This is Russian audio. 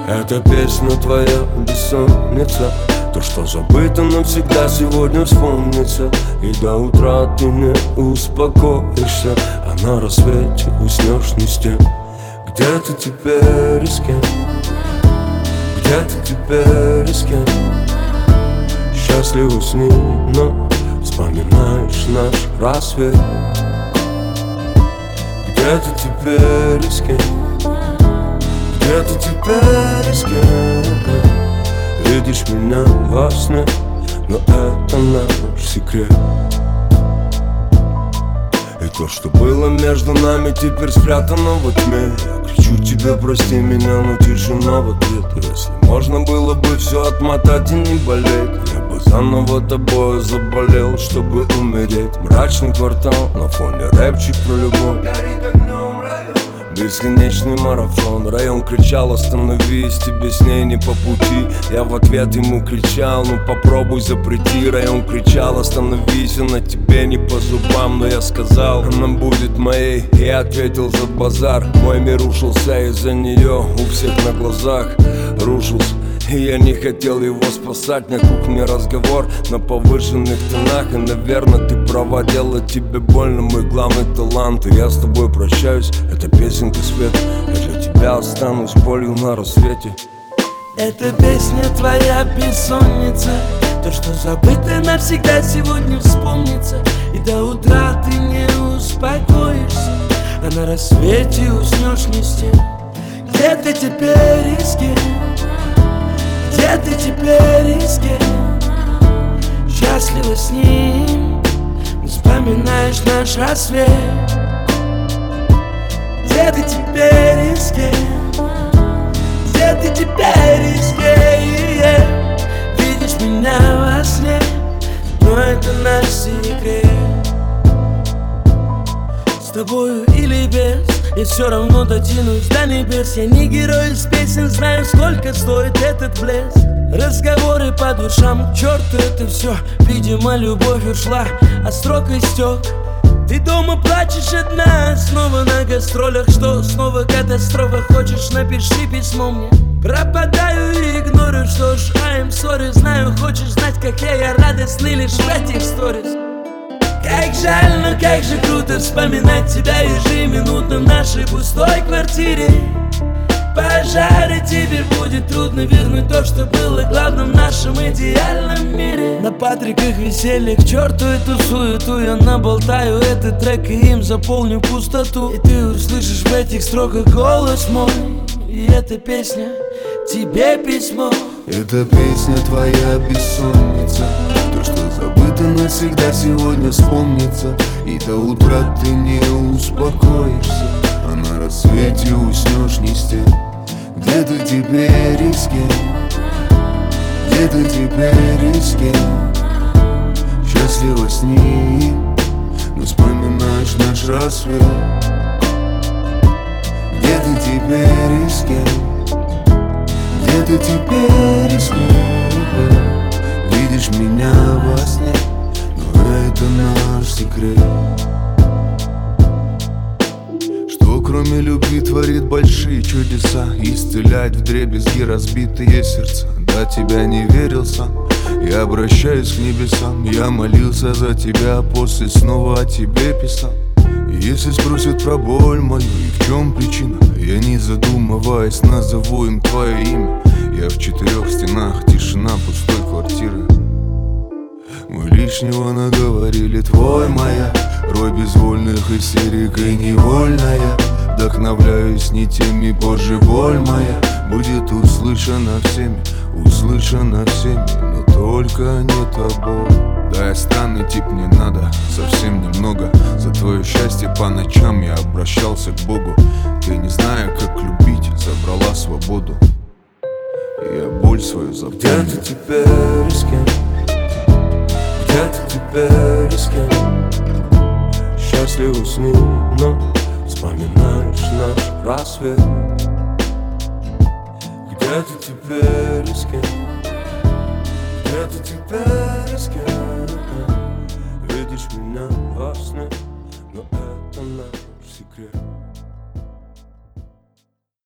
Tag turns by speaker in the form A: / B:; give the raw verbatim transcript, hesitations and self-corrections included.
A: Эта песня твоя бессонница, то, что забыто навсегда, сегодня вспомнится. И до утра ты не успокоишься, а на рассвете уснешь не с тем. Где ты теперь и с кем? Где ты теперь и с кем? Счастливо с ним, но вспоминаешь наш рассвет. Где ты теперь и с кем? Где ты теперь и с кем? Видишь меня во сне, но это наш секрет. И то, что было между нами, теперь спрятано во тьме. Я кричу тебе, прости меня, но тишина в ответ. Если можно было бы все отмотать и не болеть, я бы заново тобой заболел, чтобы умереть. Мрачный квартал, на фоне рэпчик про любовь. Бесконечный марафон. Район кричал: остановись, тебе с ней не по пути. Я в ответ ему кричал: ну попробуй запрети. Район кричал: остановись, она тебе не по зубам. Но я сказал: она будет моей. Я ответил: за базар. Мой мир рушился из-за нее, у всех на глазах рушился. И я не хотел его спасать. На кухне разговор на повышенных тонах. И, наверное, ты права, делать тебе больно мой главный талант. И я с тобой прощаюсь, это песенка свет. Я для тебя останусь болью на рассвете.
B: Эта песня твоя бессонница, то, что забыто навсегда, сегодня вспомнится. И до утра ты не успокоишься, а на рассвете уснешь не с тем. Где ты теперь и с кем? Где ты теперь и с кем? Счастлива с ним, вспоминаешь наш рассвет. Где ты теперь и с кем? Где ты теперь и с кем? Видишь меня во сне, но это наш секрет. С тобою или без, я все равно дотянусь до небес. Я не герой из песен, знаю, сколько стоит этот блеск. Разговоры по душам, к черту это все. Видимо, любовь ушла, а срок истек. Ты дома плачешь одна, снова на гастролях. Что, снова катастрофа? Хочешь, напиши письмо мне. Пропадаю и игнорю, что ж, I'm sorry. Знаю, хочешь знать, как я, я радостный лишь в этих сторис. Как жаль, но как же круто вспоминать тебя ежеминутно в нашей пустой квартире. Пожары, тебе будет трудно вернуть то, что было главным в нашем идеальном мире. На Патриках веселье, к черту эту суету. Я наболтаю этот трек и им заполню пустоту. И ты услышишь в этих строках голос мой. И эта песня тебе письмо.
A: Эта песня твоя бессонница, то, что забыто навсегда, сегодня вспомнится. И до утра ты не успокоишься, а на рассвете уснешь не с тем. Где ты теперь и с кем? Где ты теперь и с кем? Счастлива с ним, но вспоминаешь наш рассвет. Где ты теперь и с кем? Где ты теперь и с кем? Видишь меня во сне, но это наш секрет. Что кроме любви творит большие чудеса, исцеляет вдребезги разбитые сердца. До тебя не верил сам, я обращаюсь к небесам. Я молился за тебя, после снова о тебе писал. Если спросят про боль мою и в чем причина, я не задумываясь назову им твое имя. Я в четырех стенах, тишина пустой квартиры. Мы лишнего наговорили, твой моя рой безвольных истерик и невольная. Вдохновляюсь не теми, позже боль моя будет услышана всеми, услышана всеми, но только не тобой. Да, я странный тип, мне надо совсем немного. За твое счастье по ночам я обращался к Богу. Ты, не зная, как любить, забрала свободу. И я боль свою запомнил. Где ты теперь и с кем? Где ты теперь и с кем? Счастлива с ним, но вспоминаешь наш рассвет. Где ты теперь и с кем? Где ты теперь и с кем? Видишь меня во сне, но это наш секрет.